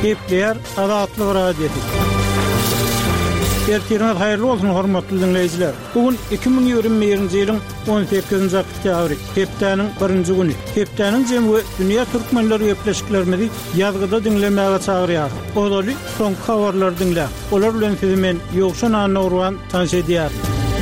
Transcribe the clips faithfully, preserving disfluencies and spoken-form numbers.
Gepler Azatlyk radiosu. Ertiriniz hayırlı olsun hormatly dinleyijiler. Bugün iki bin ýygrimi-birinji ýylyň on sekizinji oktýabry, hepdeniň birinji güni. Hepdeniň jemgy dünýä türkmenleri gepleşiklerini ýazgyda dinlemäge çagyrýar. Odaly soňky habarlary dinle. Olar bilen sizi men Ýogşan Anawran tanış edýär.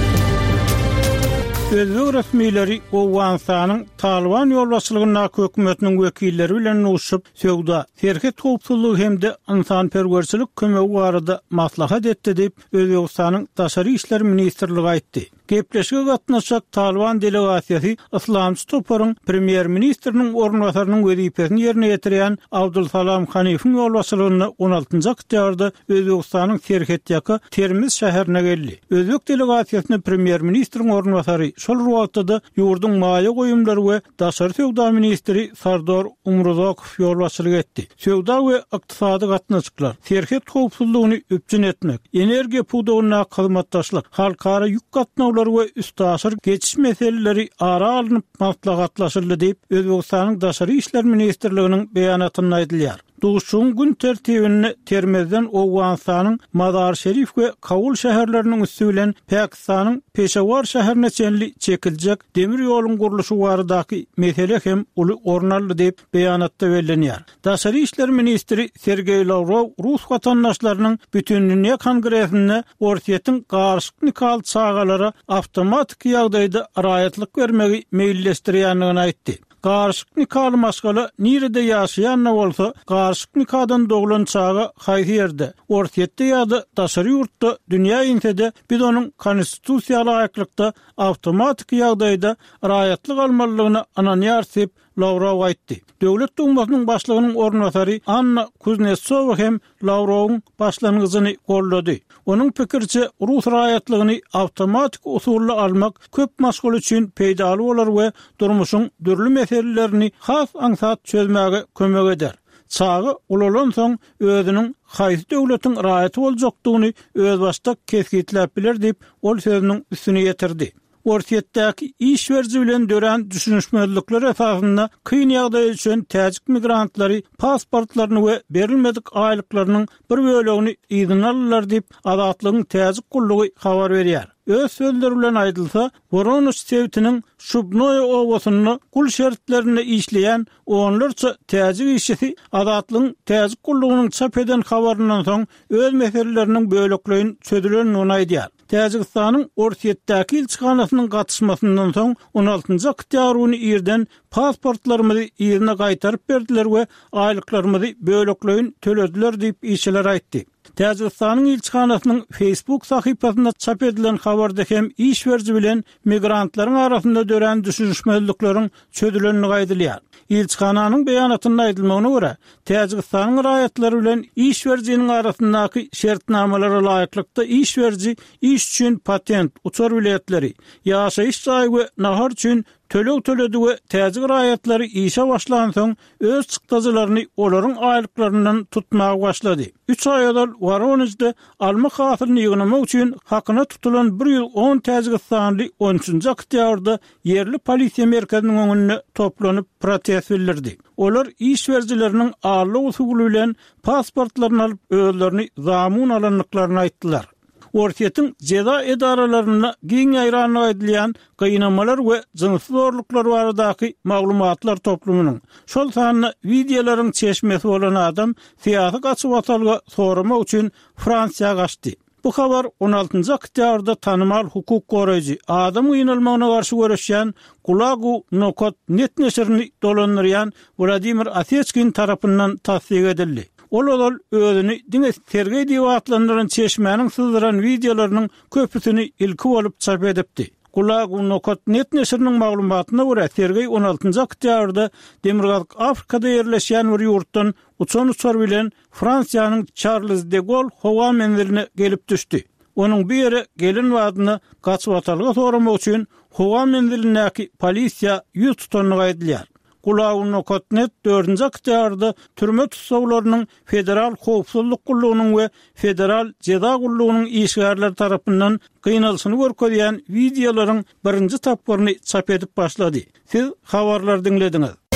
Özbek resmiýetleri Owganistanyň Taliban ýolbaşçylygyna hökümetiniň wekilleri bilen uşup söwda, terket howpsuzlygy hemde insanperwerçilik kömegi barada maslahat etdi diýip Özbekistanyň Daşary işler ministrligi aýtdy. Gepleşige gatnaşak Taliban delegasiýasy Islamçy toparyň premier ministriniň ornwasarynyň wezipesini ýerine ýetirýän Abdulsalam Hanifiň ýolbaşçylygyna on altynjy oktýabrda Özbekistanyň Terket ýaky Termiz şäherine geldi. Özbek delegasiýasyna premier ministriň ornwasary şol wagtda ýurdun maýa goýumlary we daşary söwda ministri Sardar Umurzokow ýolbaşçylyk etdi. Söwda we ykdysady gatnaşyklar terket howpsuzlygyny öpçün etmek, energiýa puwdagyna hyzmatdaşlyk, halkara ýük gatnawlary we üstaşyr geçiş meseleleri ara alınıp maslahatlaşyldy diýip Özbekistanyň Daşary işler ministrliginiň beýanatynda aýdylýar. Duşun gün tertibini Termizden Owganistanyň Mazar Şerif we Kabul şäherleriniň üstü bilen Pakistanyň Peşawar şäherine çenli çekiljek demir ýoluň gurulşy baradaky mesele hem uly ornaldy diýip beýanatda bellenýär. Daşary işler ministri Sergey Lavrov Rus watandaşlarynyň bütün dünýä kongresinde orsiýetiň garşyk nikah çağalara awtomatik ýagdaýda raýatlyk bermegi meýilleşdirýändigini aýtdy. Garşyk nikah maskala nirede ýaşaýan bolsa, garşyk nikahdan doglan çağa haýsy ýerde, orsiýetde ýa-da daşary ýurtda dünýä ýetide biz onuň konstitusiýal aýaklykda awtomatik ýagdaýda raýatlyk almalygyny ananýar diýip Lavrov aýtdy. Döwlet Dumasynyň başlygynyň ornwasary Anna Kuznetsova hem Lavrowyň başlangyjyny gollady. Onuň pikirçe Rus raýatlygyny awtomatik usulla almak köp masgal üçin peýdaly bolar we durmuşyň dürli meselelerini has aňsat çözmäge kömek eder. Çağı ulolan soň özüniň haýsy döwletiň raýaty boljakdygyny öz başda kesgitläp biler diýip ol sözüniň üstüne ýetirdi. Orsiýetdäki iş berji bilen dören düşünüşmezlikler esasında kyn ýagdaý üçin täjik migrantlary pasportlaryny we berilmedik aýlyklarynyň bir bölegini ýygyň alýarlar diýip Azatlygyň täjik gullugy habar berýär. Öz sözleri bilen aýdylsa, Voronezh sewtiniň Şubnoy owasyny gul şertlerine işleýän onlarça täjik işçisi Azatlygyň täjik gullugynyň çap eden habaryndan soň öz meseleleriniň böleklerini çözülenini aýdýar. Täjikistanyň Orsiýetdäki ilçikanasynyň gatnaşmasyndan soň on altynjy oktýabryny ýerden pasportlarymyzy ýerine gaýtaryp berdiler we aýlyklarymyzy böleklerini tölediler diýip işçiler aýtdy. Täjikistanyň ilçikanasynyň Facebook sahypasynda çap edilen habarda hem iş berji bilen migrantlaryň arasynda dören düşünüşmezlikleriň çözülenini aýdylýar. İlçikananyň beýanatynda aýdylmagyna görä, Täjikistanyň raýatlary bilen iş berjiniň arasyndaky şertnamalary laýyklykda iş berji iş üçin patent, uçar biletleri, ýaşaýyş ýagy we nahar üçin töleg töledi we täjik raýatlary işe başlan soň öz çykdazylaryny olaryň aýlyklaryndan tutmagy başlady. üç ay ýaly Voronezhde alma hasylyny ýygnamak üçin hakyna tutulan bir ýyl on Täjikistanly on üçinji oktýabrda yerli polisiýa merkeziniň öňünde toplanyp protest bildirdi. Olar iş berjileriniň ağırlyk usuly bilen pasportlaryny alyp özlerini zamun alanlyklaryny aýtdylar. Orsiýetiň jeda edaralaryna giň aýranyna edilýän gynamalar we jynsyz zorluklar baradaky maglumatlar toplumynyň şol sanyny videolaryň çeşmesi bolan adam syýasy gaçyp atalga soramak üçin Fransiýa gaçdy. Bu habar on altynjy oktýabrda tanymal hukuk goraýjy adam gynalmagyna garşy görüşýän Gulagu Nokot net neşrini dolandyrýan Vladimir Asechkin tarapyndan tasdik edildi. Ol ol özüni diňe tergey diýip atlandyran çeşmäniň sızdıran videolarynyň köpüsini ilki bolup çap edipdi. Gulagu Nokot net neşriniň maglumatyna görä tergey on altynjy oktýabrda Demirgazyk Afrikada ýerleşýän bir ýurtdan uçan uçar bilen Fransiýanyň Charles de Gaulle howa menziline gelip düşdi. Onuň bir ýere gelin wadyny gaçyp atalga soramak üçin howa menzilinäki polisiýa ýüz tutanlyk aýdylýar. Gulagu Nokot net dördünji oktýabrda türme tutsaglarynyň federal howpsuzlyk gullugynyň we federal jeda gullugynyň işgärleri tarapyndan gynalşyny görkezýän videolaryň birinji tapyryny çap edip başlady. Siz habarlar dinlediňiz.